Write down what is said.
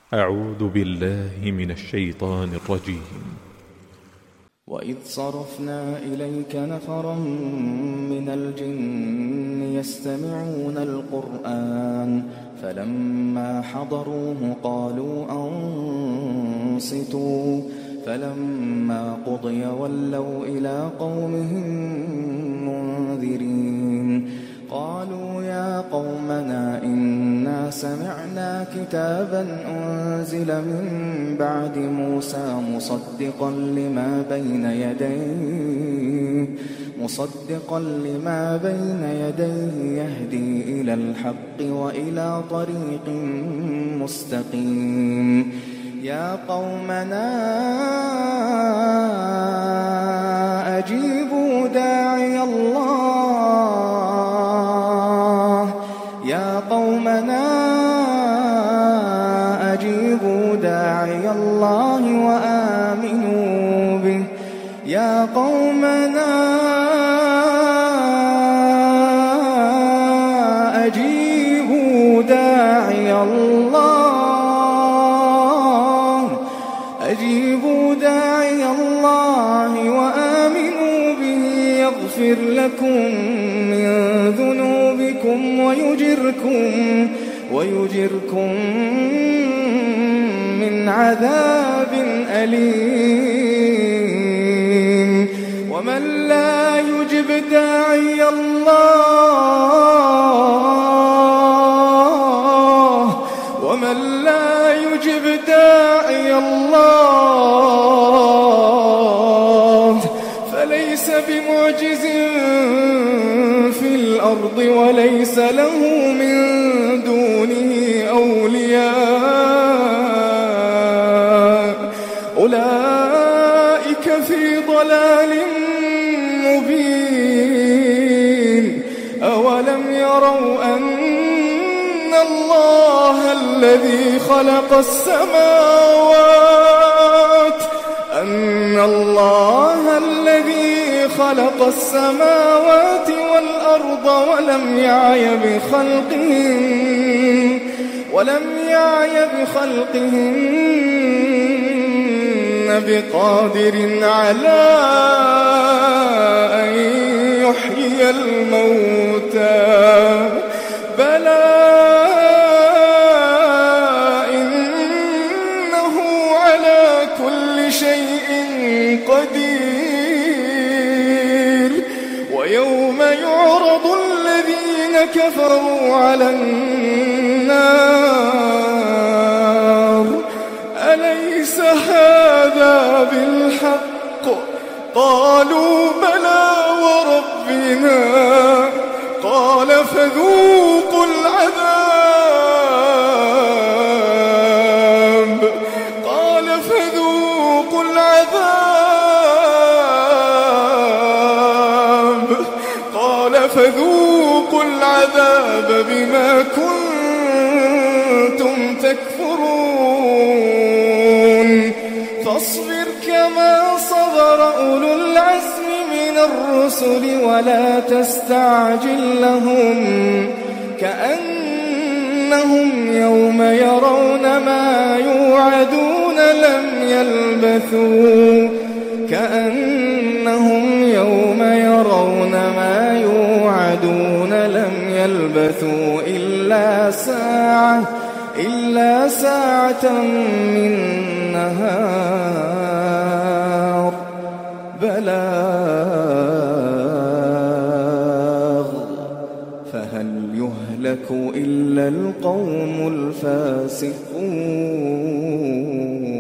أعوذ بالله من الشيطان الرجيم. وإذ صرفنا إليك نفرا من الجن يستمعون القرآن فلما حضروه قالوا أنصتوا فلما قضي ولوا إلى قومهم منذرين قالوا يا قومنا إنا سمعنا كتابا أنزل من بعد موسى مصدقا لما بين يديه يهدي إلى الحق وإلى طريق مستقيم يا قومنا أجيبوا داعي الله يا قومنا أجيبوا داعي الله وآمنوا به يا قومنا أجيبوا داعي الله وآمنوا به يغفر لكم من ذنوبكم ويجركم من عذاب أليم ومن لا يجب داعي الله فليس بمعجز في الأرض وليس له من دونه أولياء أولئك في ضلال مبين أولم يروا أن الله الذي خلق السماوات والأرض ولم يعي بخلقهن بقادر على أن يحيي الموتى بلى إنه على كل شيء قدير ويوم يعرض الذين كفروا على النار أليس هذا بالحق قالوا بلى وربنا قال فذوقوا العذاب بما كنتم تكفرون فاصبر كما صبر أولو العزم من الرسل ولا تستعجل لهم كأنهم يوم يرون ما يوعدون لم يلبثوا إلا ساعة من نهار بلاغ فهل يهلك إلا القوم الفاسقون.